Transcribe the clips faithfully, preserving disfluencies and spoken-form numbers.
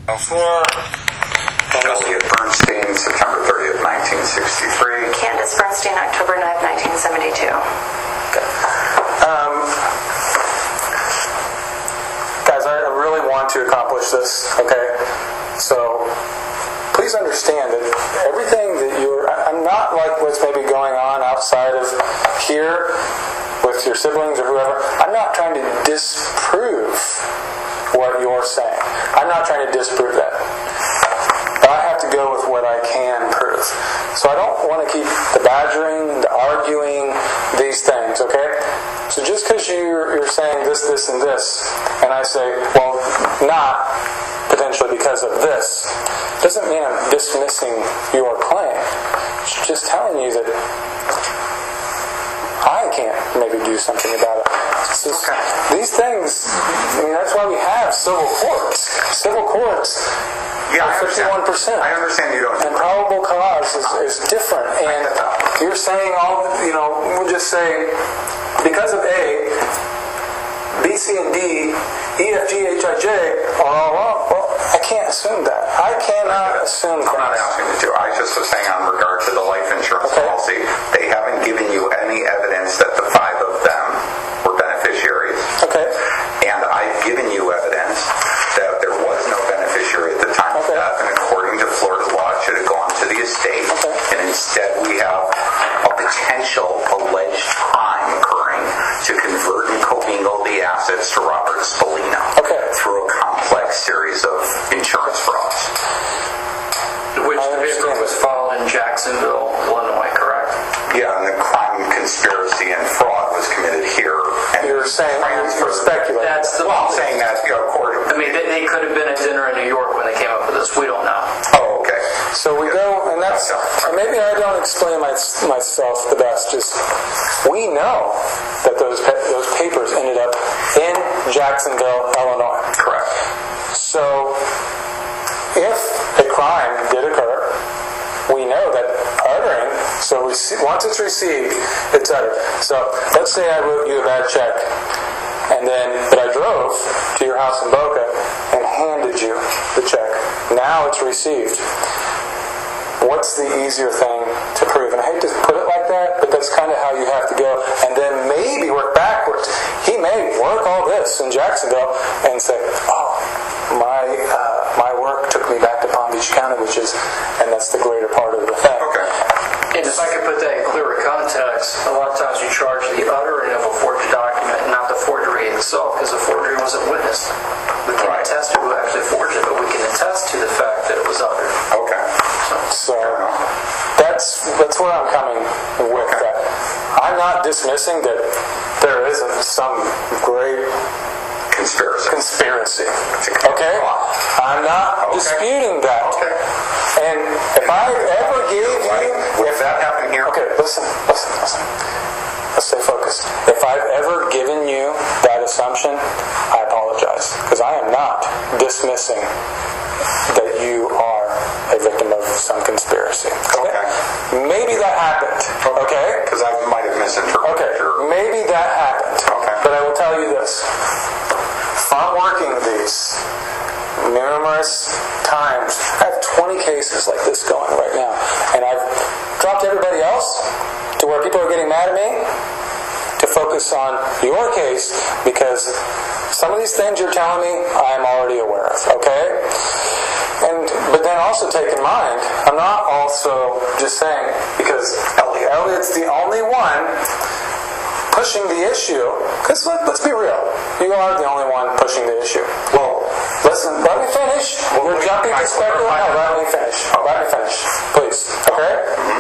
For Elliot Bernstein, September thirtieth, nineteen sixty-three. Candace Bernstein, October ninth, nineteen seventy-two. Okay. Um, guys, I really want to accomplish this, okay? So, please understand that everything that you're... I'm not like what's maybe going on outside of here with your siblings or whoever. I'm not trying to disprove what you're saying. I'm not trying to disprove that. But I have to go with what I can prove. So I don't want to keep the badgering, the arguing, these things, okay? So just because you're, you're saying this, this, and this, and I say, well, not potentially because of this, doesn't mean I'm dismissing your claim. It's just telling you that I can't maybe do something about it. Just, okay. These things, I mean, that's why we have civil courts. Civil courts, yeah, fifty-one percent. I understand you don't. And probable cause is, is different. And you're saying all, you know, we'll just say, because of A, B, C, and D, E, F, G, H, I, J are all wrong. Well, I can't assume that. I cannot assume that. I'm not asking you to. I just was saying on regard to the life insurance okay. policy, they haven't given you any evidence that the five of them were beneficiaries. Okay. And I've given you evidence that there was no beneficiary at the time okay. of death, and according to Florida law, it should have gone to the estate. Okay. And instead we have a potential alleged crime occurring to convert and commingle the assets to Robert Spallino okay. through a complex series of insurance frauds. Which the paper was filed in Jacksonville, Illinois, correct? Yeah, and the crime, conspiracy, and fraud was committed here. And you're saying, you're speculating. That's the well, I'm saying that, you know, according. I mean, they, they could have been at dinner in New York when they came up with this. We don't know. Oh, okay. So we yeah. go, and that's, and maybe I don't explain my, myself the best, just, we know that those those papers ended up in Jacksonville, Illinois. Correct. So, if a crime did occur, we know that uttering, so we see, once it's received, it's uttered. So, let's say I wrote you a bad check, and then, but I drove to your house in Boca and handed you the check. Now it's received. What's the easier thing to prove? And I hate to put it like that, but that's kind of how you have to go. And then maybe work backwards. He may work all this in Jacksonville and say, oh, my uh, my work took me back to Palm Beach County, which is, and that's the greater part of the thing. Okay. And if I could put that in clearer context, a lot of times you charge the uttering of a forged document, not the forgery itself, because the forgery wasn't witnessed. We can right. attest to who actually forged it, but we can attest to the fact that it was uttered. Okay. So that's that's where I'm coming with okay. that. I'm not dismissing that there isn't some great conspiracy. Conspiracy. Okay? I'm not okay. disputing that. Okay. And if I ever gave you... If that happened here... Okay, listen, listen, listen. Let's stay focused. If I've ever given you that assumption, I apologize. Because I am not dismissing that you are a victim of some conspiracy. Okay? okay. Maybe that happened. Okay? Because I might have misinterpreted. Okay, your... maybe that happened. Okay. But I will tell you this. If I'm working these numerous times, I have twenty cases like this going right now, and I've dropped everybody else to where people are getting mad at me to focus on your case, because some of these things you're telling me I'm already aware of, okay? And but then also take in mind, I'm not also just saying, because Elliot, Elliot's the only one pushing the issue, because let, let's be real, you are the only one pushing the issue. Well, listen, let me finish. Well, You're jumping to speculate. No, let me finish. Let me finish, please. Okay? Mm-hmm.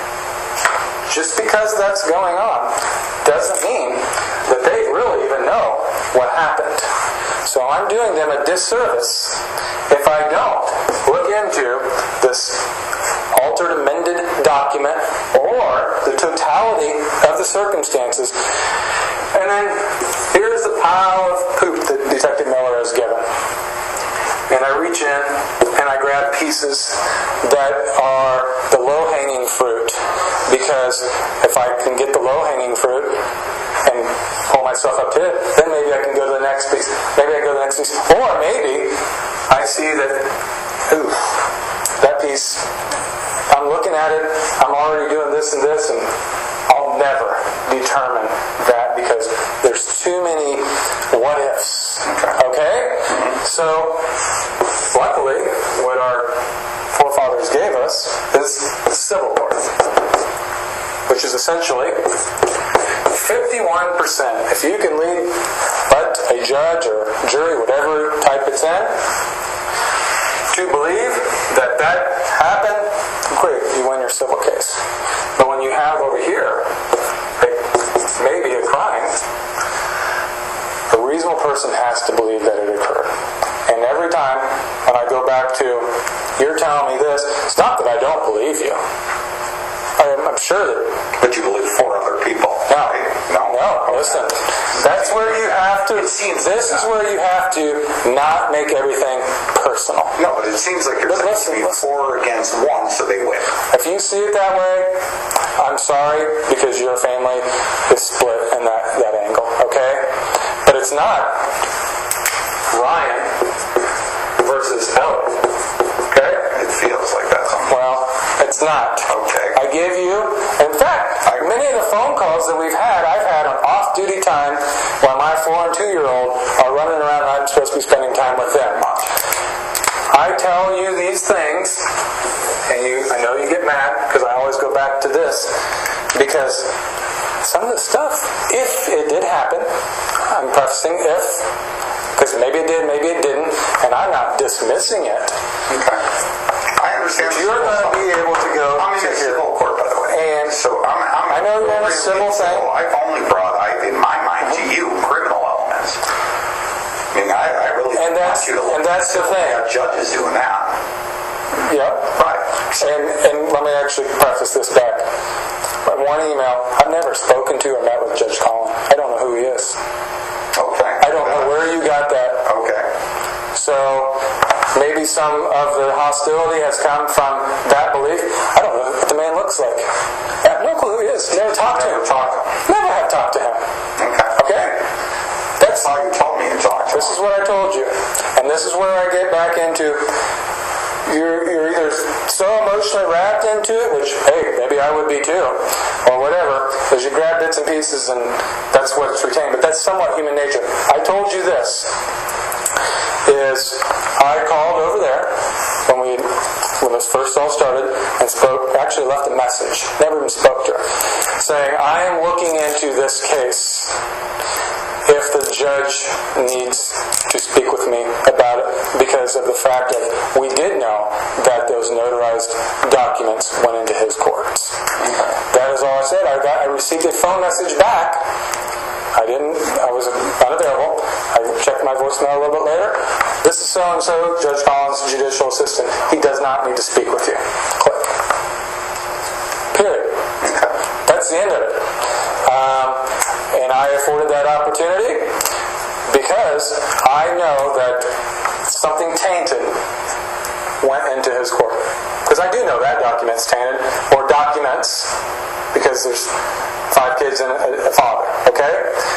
Just because that's going on doesn't mean that they really even know what happened. So I'm doing them a disservice if I don't look into this altered, amended document or the totality of the circumstances. And then here's the pile of poop that Detective Miller has given. And I reach in and I grab pieces that are the low-hanging fruit, because if I can get the low-hanging fruit and pull myself up to it, then maybe I can go to the next piece. Maybe I go to the next piece. Or maybe I see that, ooh, that piece, I'm looking at it, I'm already doing this and this, and I'll never determine that because there's too many what ifs. Okay? So, luckily, what our forefathers gave us is the civil court, which is essentially fifty-one percent. If you can lead, let a judge or jury, whatever type it's in, to believe that that happened, great, you win your civil case. But when you have over here, maybe a crime, a reasonable person has to believe that it occurred. And every time when I go back to, you're telling me this, it's not that I don't believe you. I'm, I'm sure that... But you believe four other people. No, right? No, no, listen. That's where you have to... It seems this like is where you have to not make everything personal. No, but it seems like you're But saying listen, listen. four against one, so they win. If you see it that way, I'm sorry, because your family is split in that, that angle, okay? But it's not Ryan versus Ellie, okay? It feels like that's something. Well, it's not. Okay. I give you, in fact, many of the phone calls that we've had, I've had on off-duty time while my four and two-year-old are running around and I'm supposed to be spending time with them. I tell you these things, and you, I know you get mad because I always go back to this, because some of the stuff, if it did happen, I'm prefacing if, because maybe it did, maybe it didn't, and I'm not dismissing it. Okay. I understand. You're going to be able to go I'm in to a here. civil court, by the way. And so I'm, I'm I know you're in a really civil thing. I've only brought, I, in my mind, to you, criminal elements. I mean, I, I really And that's- want you to look and that's the at thing. how judges doing that. Yep. Right. And, and let me actually preface this back. One email, I've never spoken to or met with Judge Collin. I don't know who he is. Okay. I don't know where you got that. Okay. So maybe some of the hostility has come from that belief. I don't know what the man looks like. I have no clue who he is. Never talked to him. Never talked to him. Never have talked to him. Okay. Okay? That's That's how you told me to talk to This is what I told you. And this is where I get back into, you're, you're either so emotionally wrapped into it, which, hey, maybe I would be too, or whatever, as you grab bits and pieces and that's what's retained. But that's somewhat human nature. I told you this, is I called over there when we when this first all started and spoke, actually left a message, never even spoke to her, saying, I am looking into this case. If the judge needs to speak with me about it because of the fact that we did know that those notarized documents went into his courts. That is all I said. I got I received a phone message back. I didn't, I was unavailable. I checked my voicemail a little bit later. This is so-and-so, Judge Collins, judicial assistant. He does not need to speak with you. Click. Period. That's the end of it. Um, and I afforded that opportunity because I know that something tainted went into his court. Because I do know that document's tainted, or documents, because there's five kids and a, a father, okay?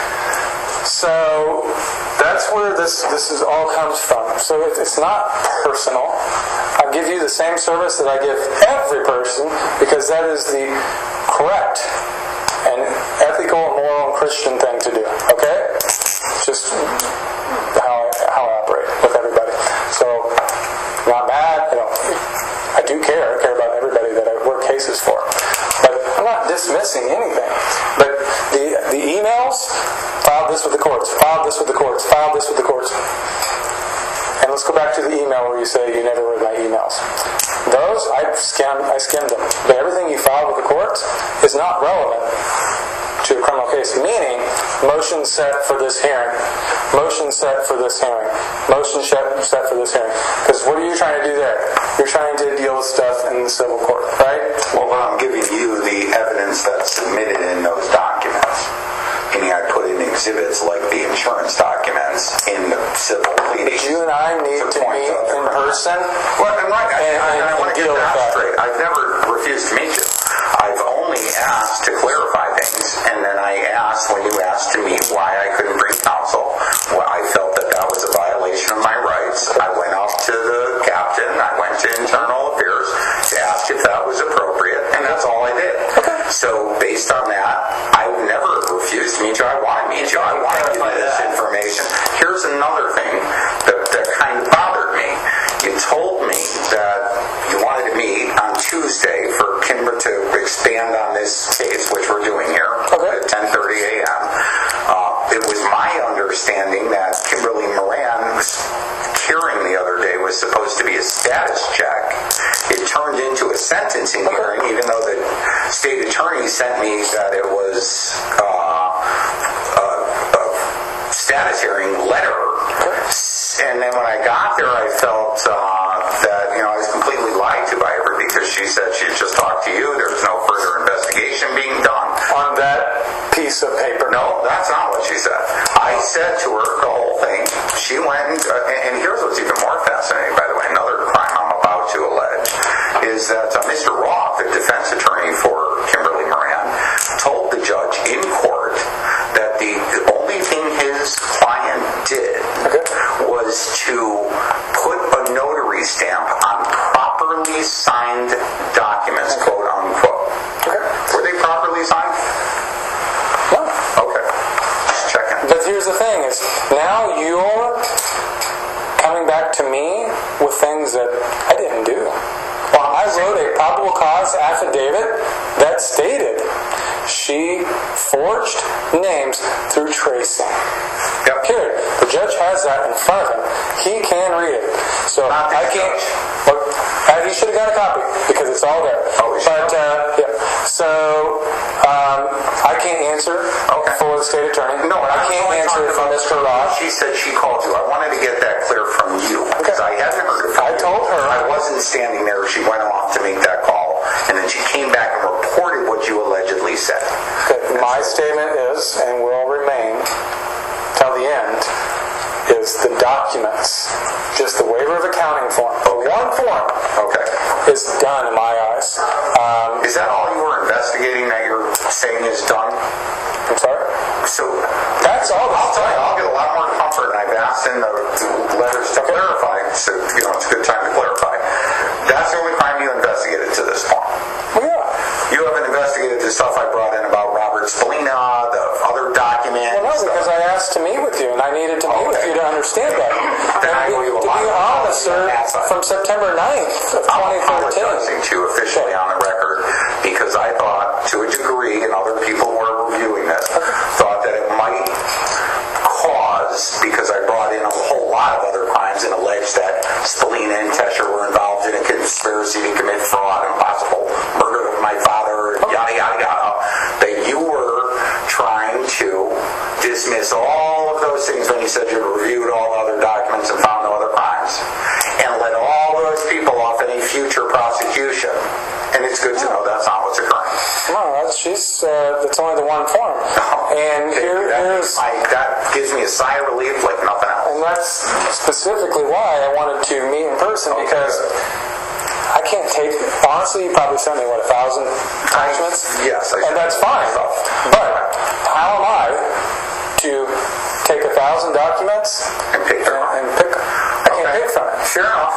So that's where this this is all comes from. So it, it's not personal. I give you the same service that I give every person because that is the correct and ethical, moral, and Christian thing to do. Okay? It's just how I, how I operate with everybody. So I'm not mad. I don't. I do care. I care about everybody that I work cases for. But I'm not dismissing anything. But the the emails, filed this with the courts, filed this with the courts, filed this with the courts. And let's go back to the email where you say you never read my emails. Those, I skimmed, I skimmed them. But everything you filed with the courts is not relevant to a criminal case. Meaning, motion set for this hearing. Motion set for this hearing. Motion set for this hearing. Because what are you trying to do there? You're trying to deal with stuff in the civil court, right? Well, I'm giving you the evidence that's submitted in those documents. Meaning I put in exhibits like the insurance documents in the civil pleadings. You and I need to meet in person. Well, and right, and, I, and, I, I want to get deal with that that. straight. I've never refused to meet you. I've only asked to clarify things, and then I asked when you asked to meet why I couldn't bring counsel. Well, I felt that that was a violation of my rights. I went out to thing that, that kind of bothered me. You told me that you wanted to meet on Tuesday for Kimber to expand on this case, which we're doing here Okay. at ten thirty a.m. Uh, it was my understanding that Kimberly Moran's hearing the other day was supposed to be a status check. It turned into a sentencing hearing, even though the state attorney sent me that it was uh, a, a status hearing letter. And then when I got there, I felt uh, that, you know, I was completely lied to by her because she said she had just talked to you. There's no further investigation being done. On that piece of paper. No, that's not what she said. I said to her the whole thing. She went, and, uh, and here's what's even more fascinating, by the way, another crime I'm about to allege, is that uh, Mister Roth, the defense attorney for Kimberly Moran, told the judge in court that the only thing his client did Okay. was to put a notary stamp on properly signed documents, quote unquote. Okay. Were they properly signed? No. Okay. Just checking. But here's the thing: is now you're coming back to me with things that I didn't do. Well, I wrote a probable cause affidavit that stated she forged names through tracing. Yep. Period. The judge has that in front of him. He can read it. So Not the I can't. judge. Well, uh, he should have got a copy because it's all there. Oh, he should but uh, yeah. So um, I can't answer Okay. for the state attorney. No, I can't only answer talking for about- Mister Roth. She said she called you. I wanted to get that clear from you because I hadn't heard it from I you. told her. I wasn't standing there. She went off to make that call, and then she came back and reported what you allegedly said. That my statement is, and will remain till the end, is the documents, just the waiver of accounting form, the one form, Okay. is done in my eyes. Um, Is that all you were investigating that you're saying is done? I'm sorry? So That's all. I'll tell you, I'll get a lot more comfort, and I've asked in the letters to clarify, so, you know, it's a good time to clarify. That's the only crime you investigated to this point. Well, yeah. You haven't investigated the stuff I brought in about Robert Spalina, the other documents. Well, no, because I asked to meet with you, and I needed to meet with Okay. you to understand that. Then I And owe you a to lot be of honest, sir, on that side. from September ninth of I'm twenty thirteen. apologizing to you officially on the record because I thought, to a degree, and other people were reviewing this, thought that it might cause, because I brought in a whole lot of other crimes and alleged that Spalina and Tesher were involved in a conspiracy to commit fraud and possible murder of my father, yada, yada, yada, that you were trying to dismiss all of those things when you said you reviewed all the other documents and found no other crimes, and let all those people off any future prosecution. And it's good to know that's not what's occurring. No, that's, she's, uh, that's only the one form. And here, that, here's... I, that gives me a sigh of relief like nothing else. And that's specifically why I wanted to meet in person, because I can't take, honestly, you probably sent me, what, a thousand documents? Yes. I And that's fine. But how am I to take a thousand documents And pick them. and, and pick? I can't pick from it. Fair enough.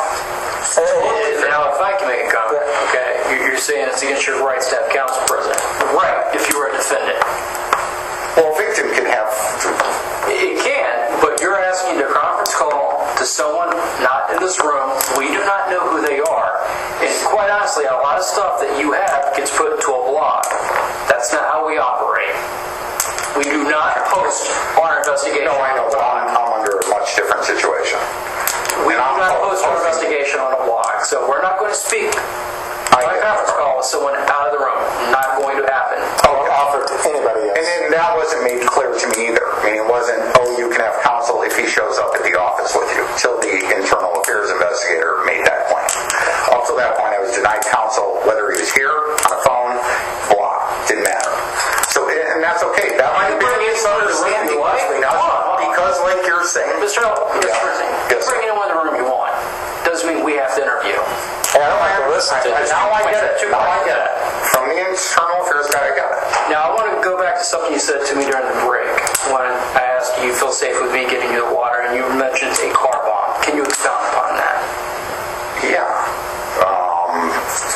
Now, if I can make a comment, okay, you- you're saying it's against your rights to have counsel present. Right, if you were a defendant. Well, a victim can have... It can, but you're asking a conference call to someone not in this room. We do not know who they are. And quite honestly, a lot of stuff that you have gets put into a blog. That's not how we operate. We do not post our investigation. No, I know, but I'm, I'm under a much different situation. We And do I'm not post our posting- investigation on a blog. So we're not going to speak by I- conference call with someone out of the room. Not going to happen. Or offer to anybody else. And then that wasn't made clear to me either. I mean, it wasn't, oh, you can have counsel if he shows up at the office with you, till the internal affairs investigator made that point. Up to that point, I was denied counsel, whether he was here, on the phone, blah, didn't matter. So, and that's okay. That might have been a misunderstanding, Leslie. Now, because, like you're saying, Mister L, Mister Rizzi, Yes, sir. bring anyone in the room you want. Doesn't mean we have to interview. And I don't like to listen to I- this. now I get it. Now I get it. From the internal affairs guy, I got it. Now, I want to go back to something you said to me during the break when I asked you, you feel safe with me getting you the water, and you mentioned a car bomb. Can you expound upon that? Yeah. Um,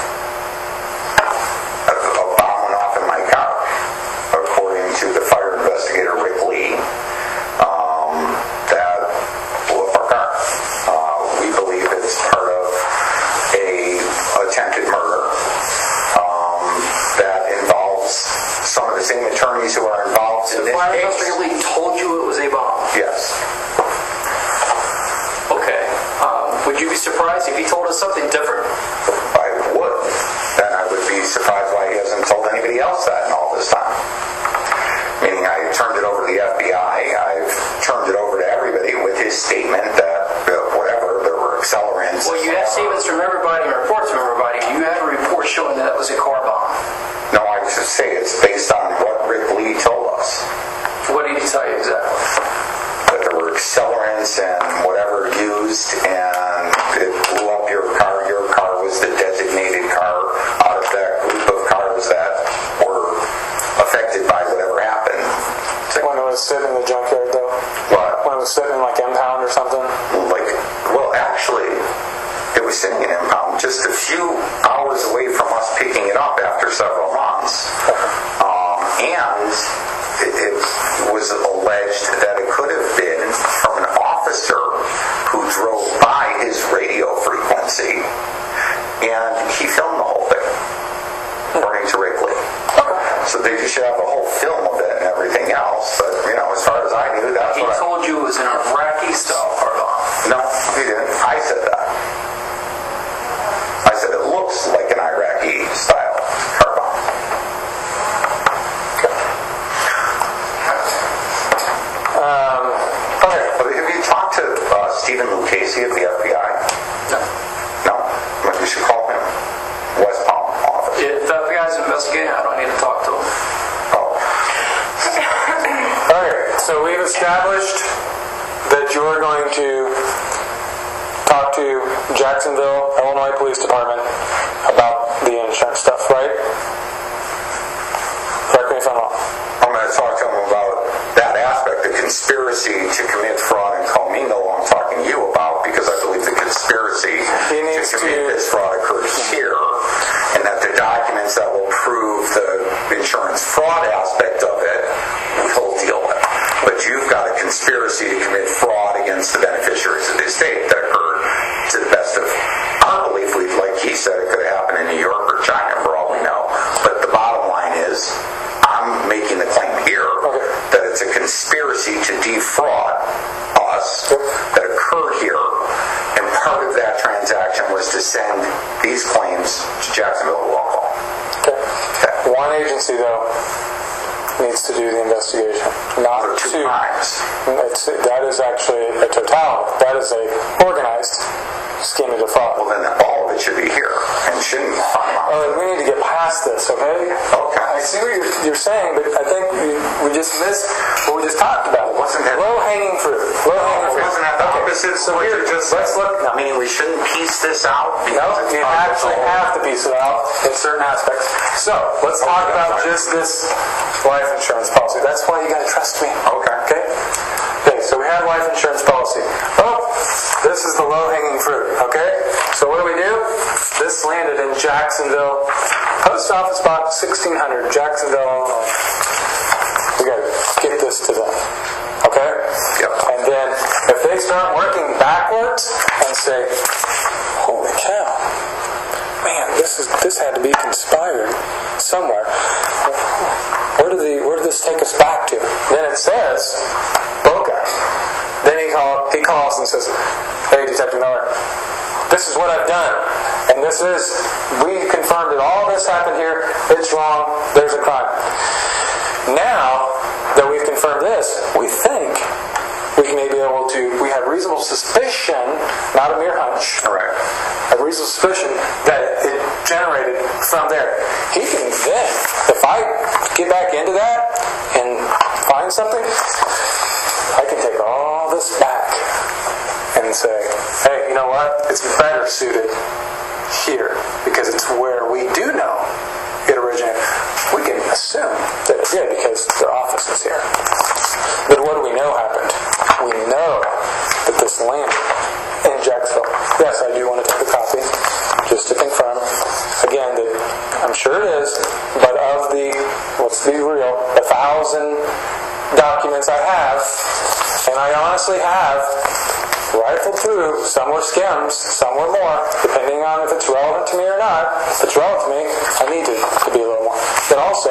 a, a bomb went off in my car, according to the fire investigator, Rick Lee. Um, that Would you be surprised if he told us something different? I would. Then I would be surprised why he hasn't told anybody else that in all this time. Meaning I turned it over to the F B I, I've turned it over to everybody with his statement that uh, whatever, there were accelerants. Well, you have statements from everybody and reports from everybody. Do you have a report showing that it was a car bomb? No, I was just say it's based on what Rick Lee told us. What did he tell you exactly? That there were accelerants and whatever used, and it blew up your car. Your car was the designated car out of that group of cars that were affected by whatever happened. When it was sitting in the junkyard, though? What? When it was sitting in like impound or something? Like, well, actually, it was sitting in impound just a few hours away from us picking it up after several months. Um, and it, it was alleged that it could have been from an officer who drove by his radio frequency, and he filmed the whole thing, according to Rick Lee. So they should have a whole film of it and everything else, but, you know, as far as I knew, that's He what I... told you it was an Iraqi-style car bomb. No, he didn't. I said that. I said it looks like an Iraqi-style car bomb. Okay. Um, okay. But have you talked to uh, Stephen Lucchese of the F B I? No. No? Well, you should call him. West Palm office. If the F B I is investigating, I don't need to talk to him. Oh. Okay, so we've established that you're going to talk to Jacksonville, Illinois Police Department about the insurance stuff, right? Correct me if I'm wrong. I'm going to talk to him about that aspect, the conspiracy to commit fraud and commingle I'm talking to you about, because I believe the conspiracy He to needs commit to- this fraud occurs here, and that the documents that will prove the insurance fraud aspect of it, he'll deal with. But you've got a conspiracy to commit fraud against the beneficiaries of the estate that occurred, to the best of our belief, we like he said, it could have happened in New York or China, for all we know. But the bottom line is, I'm making the claim here Okay. that it's a conspiracy to defraud us that occurred here, and part of that transaction was to send these claims to Jacksonville Local. Okay. Okay. One agency, though, needs to do the investigation, not For two two. crimes. It's, that is actually a totality. That is a organized scheme of defraud. Well, then all of it should be here and shouldn't be finalized. Oh, we need to get past this, okay? Okay. I see what you're, you're saying, but I think we, we just missed what we just talked about. Wasn't that- low-hanging fruit? Low-hanging fruit. Wasn't that the Okay, opposite? So What here, you just let's look. I mean, we shouldn't piece this out. No, because it's you part of the actually whole- have to piece it out in certain aspects. So, let's talk Okay, about sorry. just this life insurance policy. That's why you gotta trust me. Okay. Okay? Okay, so we have life insurance policy. Oh, this is the low-hanging fruit, okay? So what do we do? This landed in Jacksonville, Post Office Box sixteen hundred, Jacksonville, Illinois. We gotta get this to them, okay? Yep. And then if they start working backwards and say, holy cow, man, this is this had to be conspired somewhere. Where did the where did this take us back to? Then it says Boca. Then he call, he calls and says, hey, Detective Miller, this is what I've done, and this is we confirmed that all this happened here. It's wrong. There's a crime. Now that we've confirmed this, we think we may be able to. We have reasonable suspicion, not a mere hunch. Correct. A reasonable suspicion that it generated from there. He can then, if I get back into that and find something, I can take all this back and say, hey, you know what? It's better suited here because it's where we do know it originated. We can assume that it did because their office is here. But what do we know happened? We know that this landed in Jacksonville. Yes, I do want to take a copy, just to confirm, again, that I'm sure it is, but of the, let's be real, a thousand documents I have, and I honestly have rifled through, some were skims, some were more, depending on if it's relevant to me or not. If it's relevant to me, I need to, to be a little more. But also,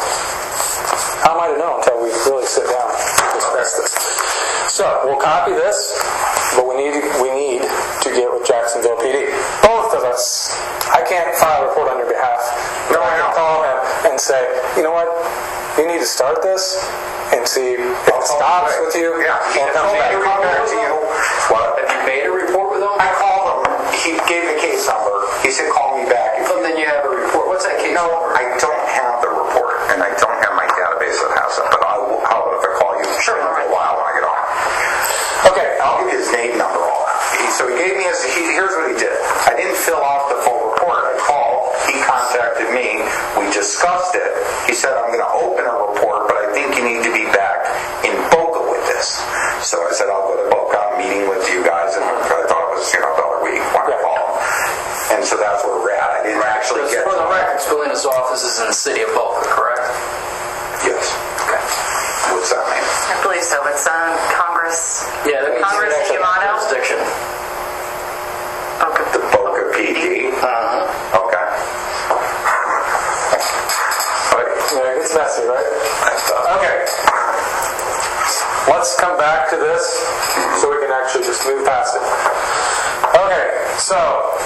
how am I to know until we really sit down and discuss this? So, we'll copy this, but we need we need you get with Jacksonville P D. Both of us. I can't file a report on your behalf. No, I I can know. call him and say, you know what? You need to start this and see if it stops with you. Yeah, he And told come me back. to come back to you. What? Have you made a report with them? I called him. He gave the case number. He said, call me back. Well, then you have a report. What's that case No, number? I don't have the report, and I don't have my database that has it, but I will, how about if I call you sure, in a while when I get on? Okay. I'll give you his name, number, all that. He, so he gave me his, he, here's what he did. I didn't fill out the full report. I called, he contacted me, we discussed it. He said, I'm going to open a report, but I think you need to be back in Boca with this. So I said, I'll go to Boca, I'm meeting with you guys, and I thought it was, you know, another week when I called him. And so that's where we're at. I didn't actually Just get for to the record, Spillina's office is in the city of Boca, correct? Yes. Okay. What's that mean? I believe so. It's um, Congress. Yeah, that means Congress it's actually Yamato? jurisdiction. Okay. The Boca P D. Uh-huh. Okay. Yeah, it gets messy, right? Okay. Let's come back to this so we can actually just move past it. Okay, so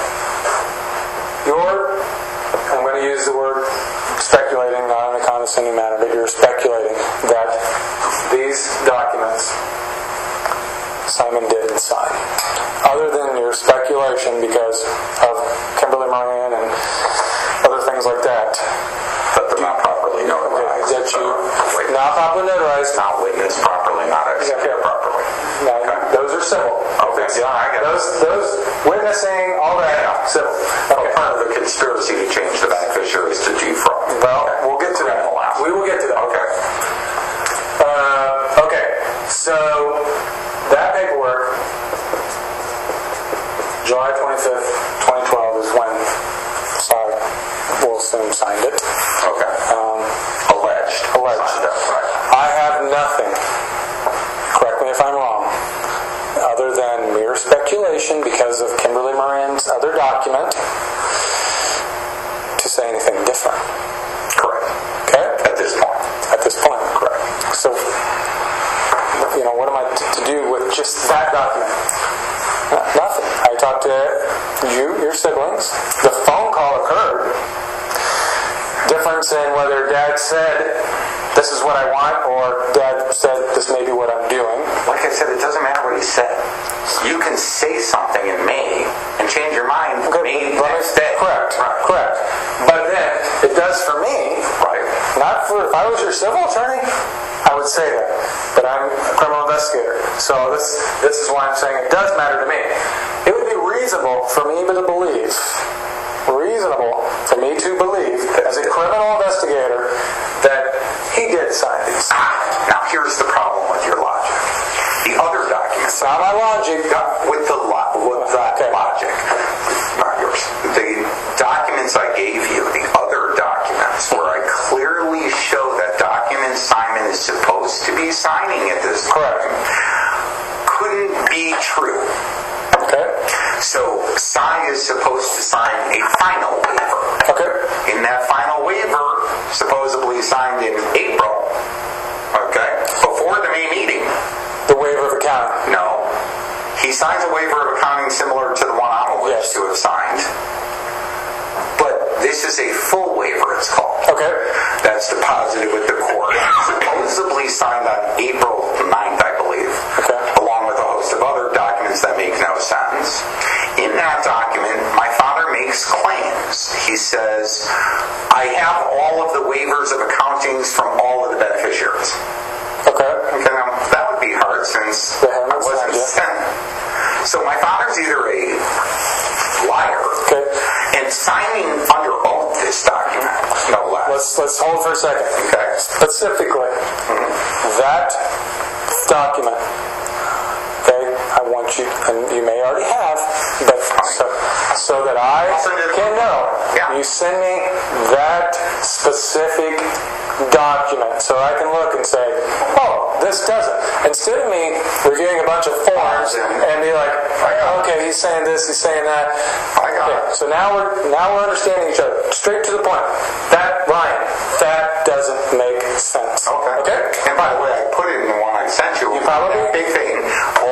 you're, I'm going to use the word speculating, not in a condescending manner, but you're speculating that these documents Simon didn't sign. Other than your speculation because of Kimberly Moran and other things like that. That they're not properly notarized. That you Wait, not properly notarized. not witnessed properly, not executed Okay. properly. No, Okay. those are civil. Okay, yeah, I get it. Those, those witnessing, all that, Yeah. civil. Oh, part of the conspiracy to change the beneficiaries to defraud. Well, we'll get to that. We will get to that. Okay. Uh, okay, so that paperwork, July twenty-fifth, twenty twelve is when Cy Wilson signed it. Okay. Um, Alleged. Alleged. Signed up, right. I have nothing, correct me if I'm wrong, other than mere speculation because of Kimberly Moran's other document to say anything different. Correct. Okay? At this point. At this point. Correct. So, you know, what am I t- to do with just that document? No- nothing. I talked to you, your siblings. The phone call occurred. Difference in whether Dad said, this is what I want, or Dad said, this may be what I'm doing. Like I said, it doesn't matter what he said. You can say something in May and change your mind May Let me- next day. Correct. Right. Correct. But then, it does for me. Right. Not for, if I was your civil attorney, I would say that. But I'm a criminal investigator. So this this is why I'm saying it does matter to me. It would be reasonable for me to believe, reasonable for me to believe, as a criminal investigator, that he did sign these. Ah, now here's the problem with your logic. The other documents, It's not my logic. with the lo- with that Okay. logic, not yours. The documents I gave you, the other documents, where I clearly show that document Simon is supposed to be signing at this Correct. time, couldn't be true. Okay? So Cy is supposed to sign a final waiver. Okay. In that final waiver, supposedly signed in April, okay, before the May meeting, The waiver of accounting. no, he signs a waiver of accounting similar to the one I'm alleged Yes. to have signed. But this is a full waiver, it's called. Okay. That's deposited with the court. Supposedly signed on April ninth, I believe. Okay. Along with a host of other documents that make no sense. In that document, my father makes claims. He says, I have all of the waivers of accountings from all of the beneficiaries. Okay. Okay, now, that would be hard since They haven't I wasn't signed yet. sent. So my father's either a liar Okay. and signing under oath this document, no less. Let's let's hold for a second. Okay. Specifically, that document. Okay, I want you, and you may already have, but so, so that I I'll send it. can know, Yeah. you send me that specific document so I can look and say, oh, this doesn't. Instead of me reviewing a bunch of forms and be like, okay, he's saying this, he's saying that. I got Okay, it. so now we're now we're understanding each other. Straight to the point. That Ryan, that doesn't make sense. Okay. Okay. And by the way, I put it in the one I sent you. You probably- That big thing. All the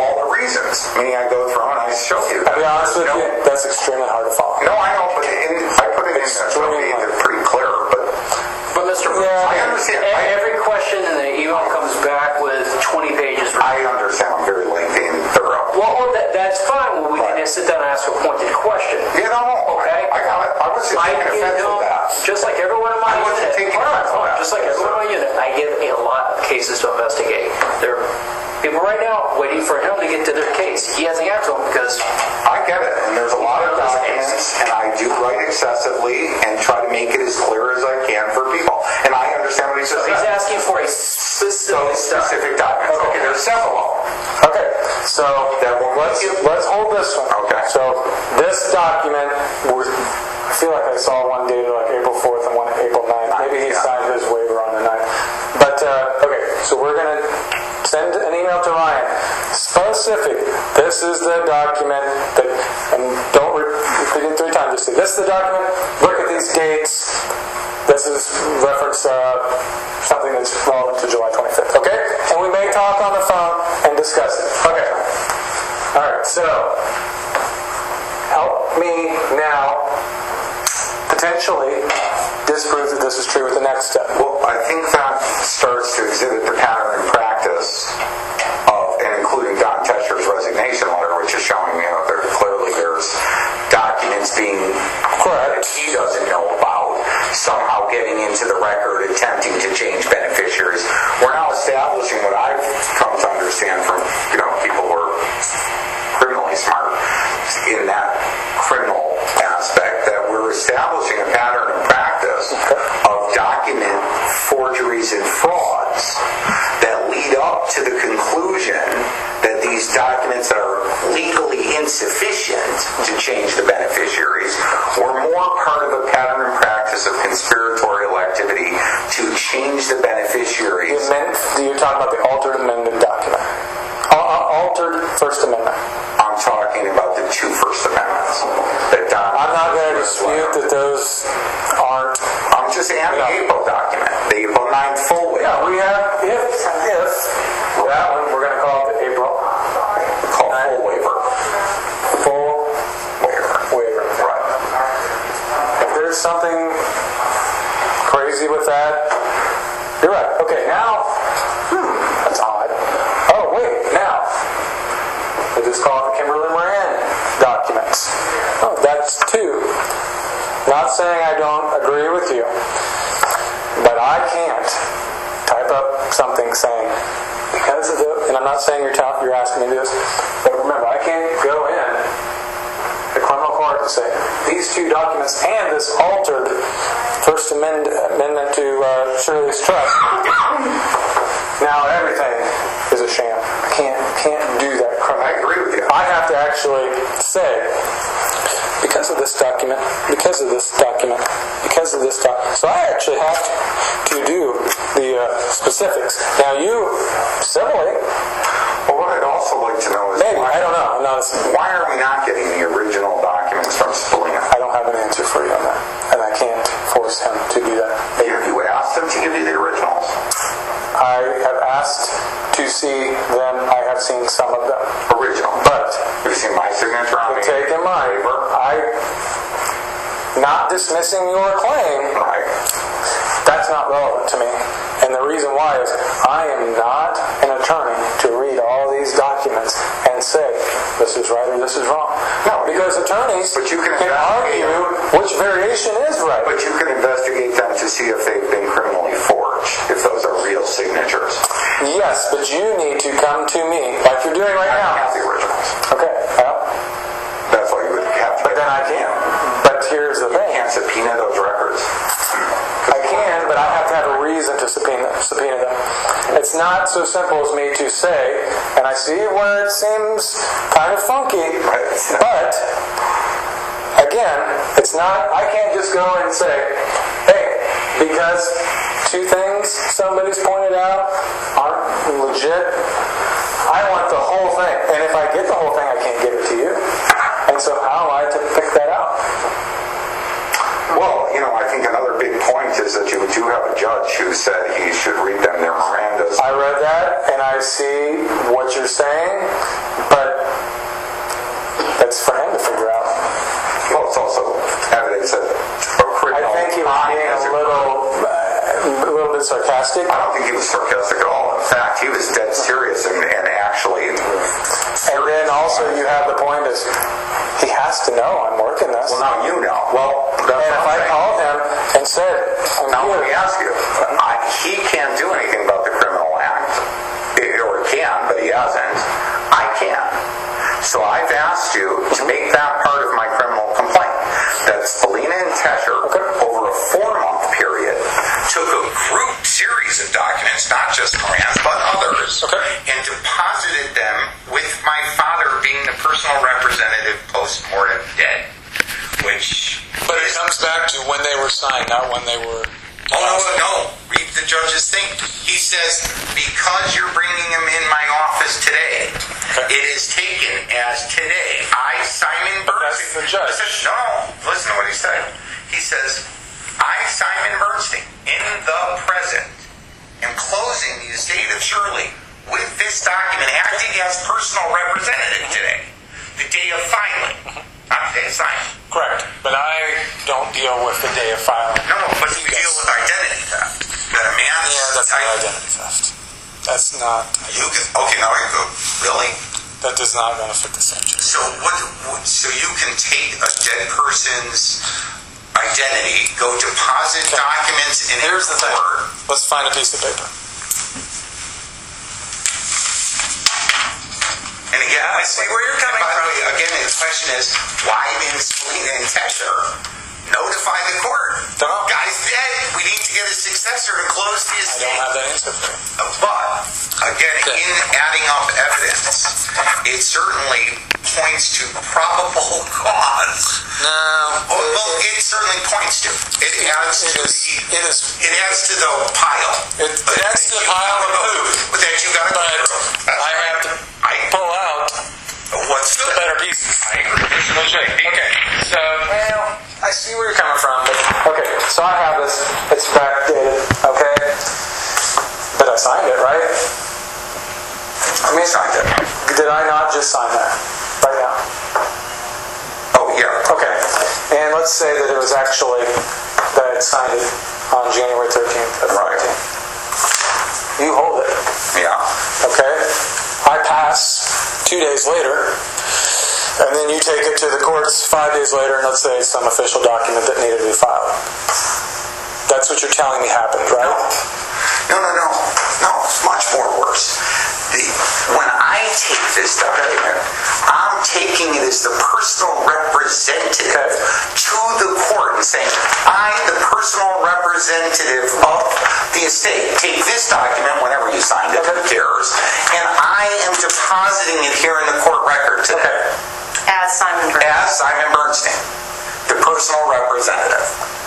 reasons. Meaning I go through and I show you. I'll be honest with no, you, that's extremely hard to follow. No, I know, but in, I put it in there. Okay, it's pretty clear, but But Mister Yeah, I understand. e- I, every question in the email comes back with twenty pages. I understand. I'm very lengthy and thorough. Well, well that, that's fine. Well, we Right. can just sit down and ask a pointed question. You know, Okay. I, I got it. I was just I taking give offense them, with that. just like everyone in my I wasn't unit, taking hold on, offense hold on, with that. just like everyone in my unit, I give a lot of cases to investigate. There are people right now waiting for him to get to their case. He hasn't got to them because I get it, and there's a lot of documents, and I do write excessively and try to make it as clear as I can for people. And I understand what he says. he's asking for a specific, Specific documents. Okay, there's several of them. Okay, so That one- let's let's hold this one. Okay. So this document, we're, I feel like I saw one dated like April fourth and one April ninth. Maybe he Yeah. signed his waiver on the ninth. But uh, okay, so we're gonna send an email to Ryan. Specific. This is the document that, and don't re- repeat it three times. Just say this is the document. Look at these dates. This is reference uh, something that's relevant to July twenty-fifth. Okay? And we may talk on the phone and discuss it. Okay. All right. So help me now potentially disprove that this is true with the next step. Well, I think that starts to exhibit the pattern and practice of, and including Don Tescher's resignation letter, which is showing, you know, there clearly there's documents being Correct. that he doesn't know about, somehow getting into the record, attempting to change beneficiaries. We're now establishing what I've come to understand from, you know, people who are criminally smart in that criminal aspect, that we're establishing a pattern and practice of document forgeries and frauds that lead up to the conclusion that these documents are legally insufficient to change the beneficiaries were more part of a pattern and practice of conspiratorial activity to change the The beneficiaries. amend, you're talking about the altered amended document. Uh, uh, altered First Amendment. I'm talking about the two First Amendments. That Don I'm not going to dispute that those aren't. I'm just saying the April document, the April ninth full waiver. Yeah, we have, if, if, that one, we're going to call it the April Called full waiver. full Waiver. waiver. Right. If there's something crazy with that, you're right. Okay, now, hmm, that's odd. Oh, wait, now, we just call it the Kimberly Moran documents. Oh, that's two. Not saying I don't agree with you, but I can't type up something saying, because of the, and I'm not saying you're, tell, you're asking me this, but remember, I can't go in the criminal court and say, these two documents and this altered First Amend- Amendment to uh, Shirley's Trust, now everything is a sham. I can't, can't do that criminally. I agree with you. I have to actually say, because of this document, because of this document, because of this document. So I actually have to do the uh, specifics. Now you, civilly, Well, what I'd also like to know is maybe, why, I don't know, I'm not a, why are we not getting the original documents from Spalina? I don't have an answer for you on that. And I can't force him to do that. Have you asked them to give you the originals? I have asked to see them. I have seen some of them. Original. But Have you seen my signature on the take in mind, waiver? I, not dismissing your claim, Right. that's not relevant to me. And the reason why is I am not an attorney to read all these documents and say this is right or this is wrong. No, because attorneys but you can can investigate argue which variation is right. But you can investigate them to see if they've been criminally forged, if those are real signatures. Yes, but you need to come to me like you're doing right I now. have the originals. Okay, well, That's why you would have to. but then I can't. But here's the You thing. can't subpoena those records. I can, but I have to have a reason to subpoena, subpoena them. It's not so simple as me to say, and I see where it seems kind of funky, but again, it's not, I can't just go and say, hey, because two things somebody's pointed out aren't legit, I want the whole thing. And if I get the whole thing, I can't give it to you. And so how am I to pick that out? Well, you know, I think another big point is that you do have a judge who said he should read them their Mirandas. I read that, and I see what you're saying, but That's for him to figure out. Well, it's also evidence of a I criminal think he was crime being as a a- little, uh, a little bit sarcastic. I don't think he was sarcastic at all. In fact, he was dead serious and, and actually... And then also you have the point is, he has to know I'm working this. Well, now you know. Well, that's And if what I'm I saying. called him and said, I'm Now let me here, ask you, I, he can't do anything about the criminal act, or he can, but he hasn't. I can. So I've asked you to make that part of my criminal complaint. That Spallina and Tesher, Okay. over a four-month period, took a group series of documents, not just Moran's, but others, Okay. and deposited them with my father being the personal representative post-mortem dead. Which... but it comes back to when they were signed, not when they were... Oh, no, no. Read the judge's thing. He says, because you're bringing him in my office today, Okay. it is taken as today. I, Simon That's Bernstein. the judge. Listen, no, no. Listen to what he said. He says, I, Simon Bernstein, in the present, am closing the estate of Shirley with this document acting as personal representative today. The day of filing. Not the day of signing. Correct. But I don't deal with the day of filing. No, no, but you deal with identity theft. That a man... Yeah, that's not identity theft. That's not... You can, okay, now you go. Really? That does not benefit the statute. So what, what? So you can take a dead person's identity, go deposit Okay. documents in Here's a the thing. court. Let's find a piece of paper. And again, I see where you're coming from. By the way, again, the question is, why didn't Spallina and Tesher notify the court? Don't know. Guy's dead. We need to get a successor to close the I estate. don't have that answer for you. But, again, Okay. in adding up evidence, it certainly points to probable cause. No. Oh, well, it certainly points to. It adds It to is. the. It is. It adds to the pile. It, it adds to the pile of poop. That you gotta go But through. That's I right. have to I, pull out what's the good? better pieces. I agree. Okay. So, well, I see where you're coming from. But, okay. So I have this. It's backdated. Okay. But I signed it, right? I mean, Signed it. did I not just sign that right now? Oh, yeah. Okay. And let's say that it was actually that I signed it on January thirteenth of Right. fourteen. You hold it. Yeah. Okay? I pass two days later, and then you take it to the courts five days later, and let's say it's some official document that needed to be filed. That's what you're telling me happened, right? No, no, no. No, it's much more worse. The, when I take this document, I'm taking it as the personal representative to the court and saying, I, the personal representative of the estate, take this document whenever you signed it, who cares, and I am depositing it here in the court record today. As Simon Bernstein. As Simon Bernstein, the personal representative.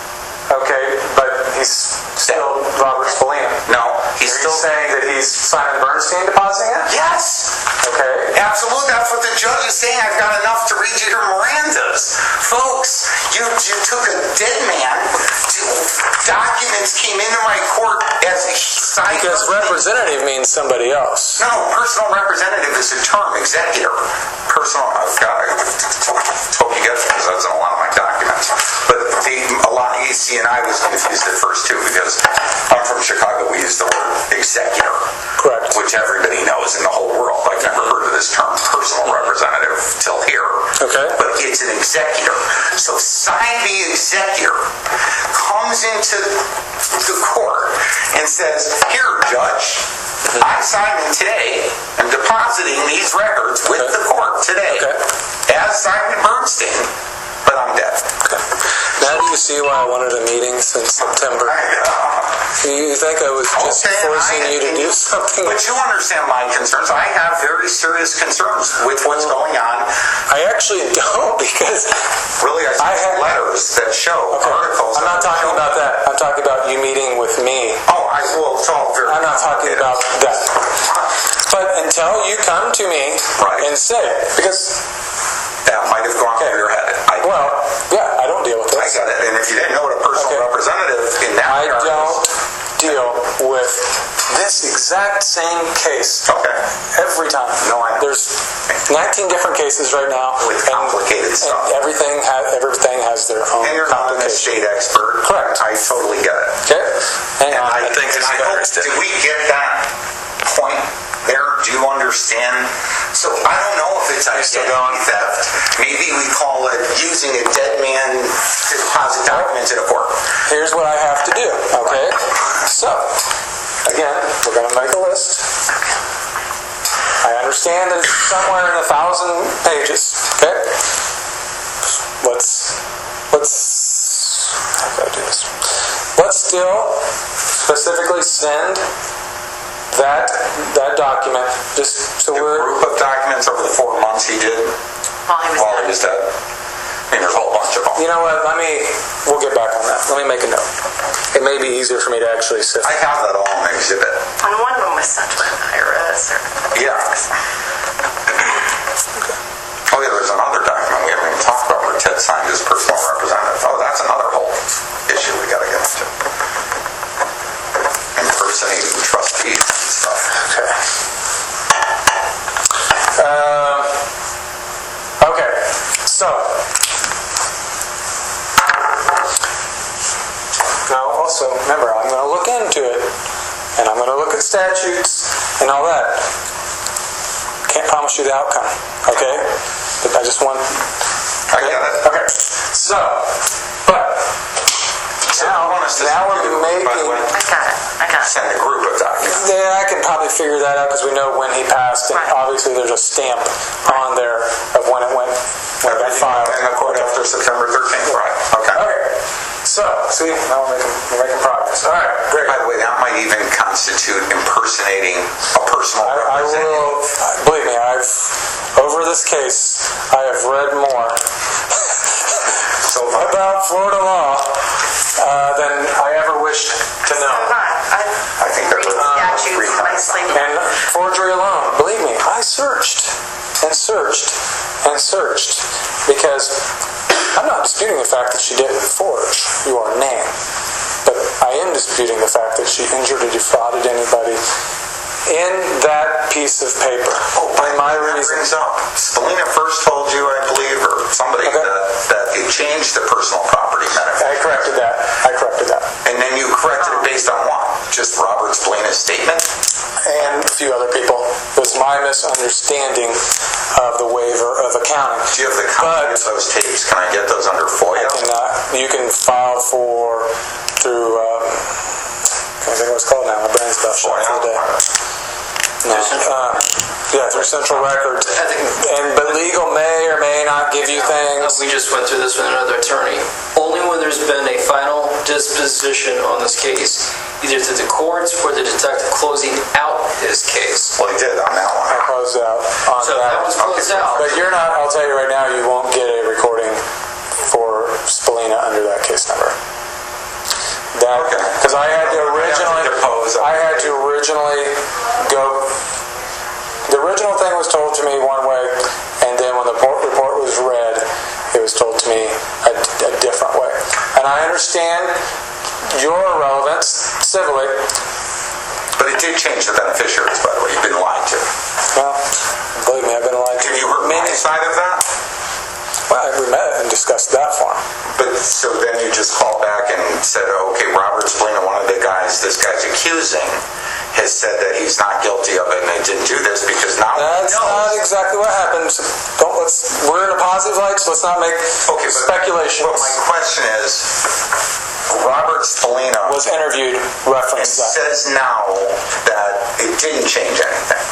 Okay, but he's still Robert Spallina. No, he's Are still you saying that he's Simon Bernstein depositing it? Yes! Okay. Absolutely, that's what the judge is saying. I've got enough to read you your Mirandas. Folks, you, you took a dead man, to, documents came into my court as a side Because representative means somebody else. No, personal representative is a term, executor. Personal, I've got, I hope you get it because that's in a lot of my documents. But the, a lot, you see, and I was confused at first too because I'm from Chicago, we use the word executor. Correct. Which everybody knows in the whole world. I've never heard of this term, personal representative, till here. Okay. But it's an executor. So sign the executor comes into the court and says, here, Judge, I, Simon, today am depositing these records with Okay. the court today Okay. as Simon Bernstein, but I'm dead. Now do you see why I wanted a meeting since September? You think I was just Okay, forcing I- you to do something? But you understand my concerns. I have very serious concerns with what's going on. I actually don't because Really, I see I have- letters that show articles. I'm not that talking show- about that. I'm talking about you meeting with me. Oh, I will. It's all very. I'm not talking about that. But until you come to me Right. and say, because, That might have gone over your head. I, well, yeah, I don't deal with I this. got it. And if you didn't know what a personal Okay. representative in that I regard don't is- deal with this exact same case Okay. every time. No, I know. There's nineteen different cases right now. With complicated and, stuff. And everything, ha- everything has their own And you're not an estate expert. Correct. I totally get it. Okay. Hang on. I think this I is hope, understood. did we get that point there? Do you understand? So I don't know if it's identity theft. Maybe we call it using a dead man to deposit documents in a court. Here's what I have to do, okay? So, again, we're going to make a list. I understand that it's somewhere in a thousand pages, okay? Let's, let's, how do I do this? Let's still specifically send that that document, just so The we're... group of documents over the four months he did While he was while dead. he was dead. I mean, there's a whole bunch of them. You know what, let me, we'll get back on that. Let me make a note. It may be easier for me to actually sift. I have that all on exhibit. And one of them was sent to an Iris or... Yeah. Oh yeah, there's another document we haven't even talked about where Ted signed his personal representative. Oh, that's another whole issue we gotta get into. Impersonating trustees and stuff. Okay. Um, okay. So. Now, also, remember, I'm going to look into it, and I'm going to look at statutes and all that. Can't promise you the outcome, okay? But I just want... I get it. Okay. So, but... So now, you want us to now we're do, making... by the way, I got it. I got it. send a group of documents. Yeah, I can probably figure that out because we know when he passed, and Right. obviously there's a stamp on there of when it went, when it got filed. In the court after September thirteenth, right? Okay. Okay. So, see, now we're making, we're making progress. All right, great. By the way, that might even constitute impersonating a personal I, I representative. will, believe me, I've, over this case, I have read more So far. about Florida law uh, than I ever wished to know. I'm not. I, I think there's read a statutes nicely. And forgery alone, believe me, I searched and searched and searched because I'm not disputing the fact that she didn't forge your name, but I am disputing the fact that she injured or defrauded anybody in that piece of paper. Oh, by and my that reason. brings up, Spalina first told you, I believe, or somebody, Okay. that, that it changed the personal property benefit. I corrected that. I corrected that. And then you corrected it based on what? Just Robert Spalina's statement? And a few other people. It was my misunderstanding of the waiver of accounting. Do you have the copy But- of those tapes? Can I get those under FOIA? And uh, you can file for through. Um, I can't think what it's called now. My brain's about shot for the day. No. Uh, yeah, through Central Records. I think And but legal may or may not give you things. we just went through this with another attorney. Only when there's been a final disposition on this case, either through the courts or the detective closing out his case. Well, he did on that I one. closed out on So that. that was closed out. But you're not. I'll tell you right now, you won't get a recording for Spalina under that case number. That Okay. because I had to originally. You have to depose them. I had to originally go. The original thing was told to me one way, and then when the report report was read, it was told to me a, a different way. And I understand your relevance civilly. But it did change the beneficiaries, by the way. You've been lied to. Well, believe me, I've been lied to. Have you heard my many. side of that? Well, we met and discussed that form. But so then you just called back and said, okay, Robert Spalina, one of the guys this guy's accusing, has said that he's not guilty of it and they didn't do this because now That's he knows. not exactly what happened. So don't let's. We're in a positive light, so let's not make Okay, but, speculations. but my question is, Robert Spalina Was interviewed, referenced that. says now that it didn't change anything.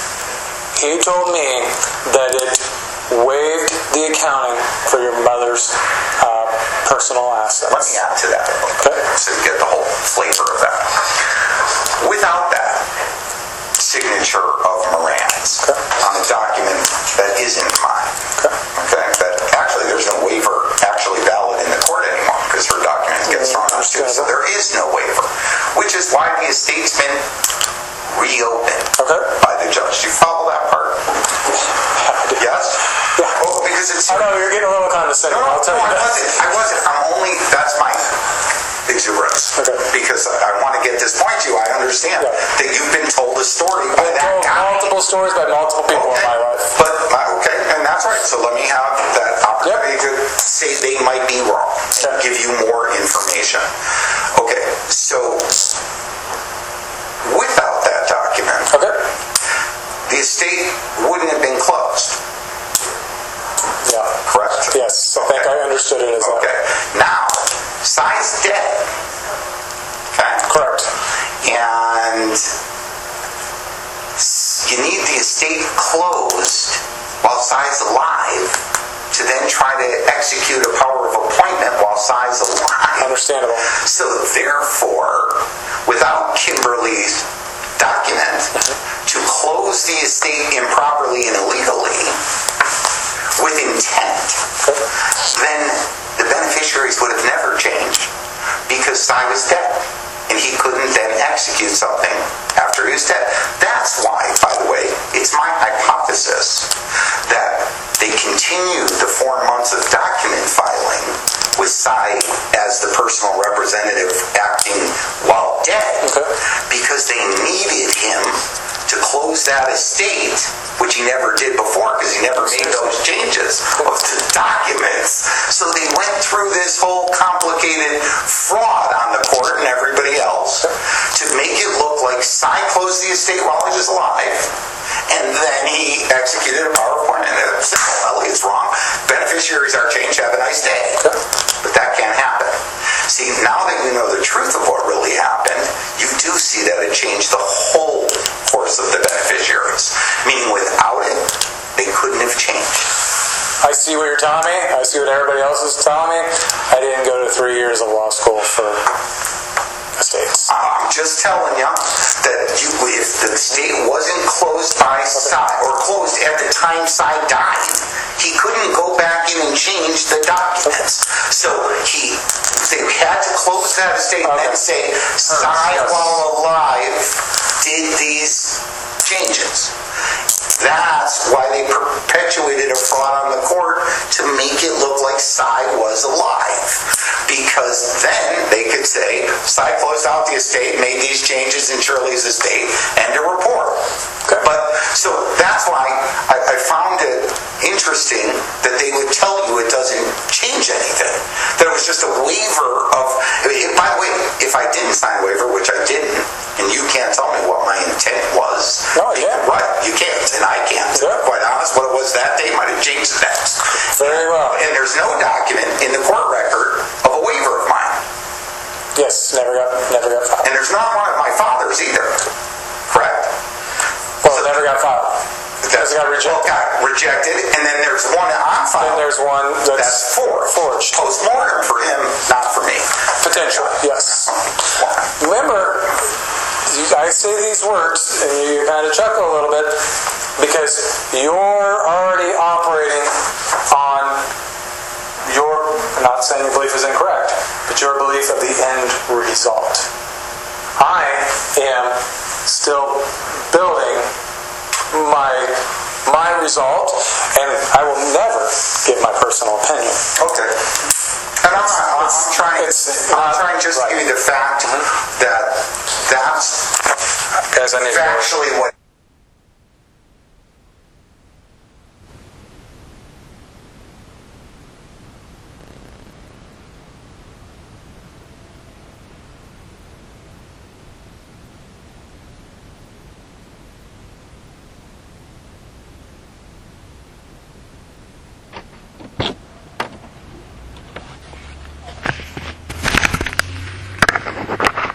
He told me that it waived the accounting for your mother's uh, personal assets. Let me add to that a little bit so you get the whole flavor of that. Without that signature of Moran's Okay. on a document that isn't mine, Okay. okay, that actually there's no waiver actually valid in the court anymore because her document gets thrown out too. So there is no waiver, which is why the estate's been reopened Okay. by the judge. Do you follow that part? Yes? Yeah. Oh, because it's... I know you're getting a little condescending. No, no, I'll tell no, you I that. wasn't. I wasn't. I'm only, that's my exuberance. Okay. Because I, I want to get this point to you. I understand Yeah. that you've been told a story by I've that told guy. multiple stories by multiple people in Okay. my life. But uh, right, so let me have that opportunity to say they might be wrong, Okay. give you more information. Okay, so without that document, Okay. the estate wouldn't have been closed, Yeah. correct? Yes, I think I understood it as that. Okay, now, Cy's dead. Okay? Correct. And you need the estate closed while Cy's alive to then try to execute a power of appointment while Cy's alive. Understandable. So therefore, without Kimberly's document, to close the estate improperly and illegally with intent, then the beneficiaries would have never changed because Cy was dead. And he couldn't then execute something after he was dead. That's why, by the way, it's my hypothesis that they continued the four months of document filing with Cy as the personal representative acting while dead, Okay. because they needed him to close that estate, which he never did before because he never made those changes of the documents. So they went through this whole complicated fraud on the court and everybody else to make it look like Cy closed the estate while he was alive, and then he executed a power of appointment. Well, it's wrong. Beneficiaries are changed. Have a nice day. But that can't happen. See, now that you know the truth of what really happened, you do see that it changed the whole course of the beneficiaries. Meaning without it, they couldn't have changed. I see what you're telling me. I see what everybody else is telling me. I didn't go to three years of law school for estates. I'm just telling you that you, if the estate wasn't closed by Cy, or closed at the time Cy died, he couldn't go back in and change the documents. So he, they had to close that estate and then say, Cy, while alive, did these changes. That's why they perpetuated a fraud on the court to make it look like Cy was alive. Because then they could say, Cy closed out the estate, made these changes in Shirley's estate, and a report. Okay. But, so that's why I, I found it interesting that they would tell you it doesn't change anything. That it was just a waiver of, by the way, if I didn't sign a waiver, which I didn't, and you can't tell me what my intent was. Oh, yeah. Right, you can't, and I can't. Yeah. Quite honest, what it was that day might have changed the next. Very well. And there's no document in the court record of a waiver of mine. Yes, never got never got filed. And there's not one of my father's either. Correct? Well, it never got filed. That's got rejected. Well, got rejected, and then there's one on file. Then there's one that's, That's forged. forged. Post-mortem for him, not for me. Potential, yes. Remember, you- I say these words, and you kind of chuckle a little bit, because you're already operating on your, I'm not saying your belief is incorrect, but your belief of the end result. I am still building my my result, and I will never give my personal opinion. Okay. And I'm, not, I'm trying. It's I'm not trying just to right. give you the fact that that's As I need to go. factually what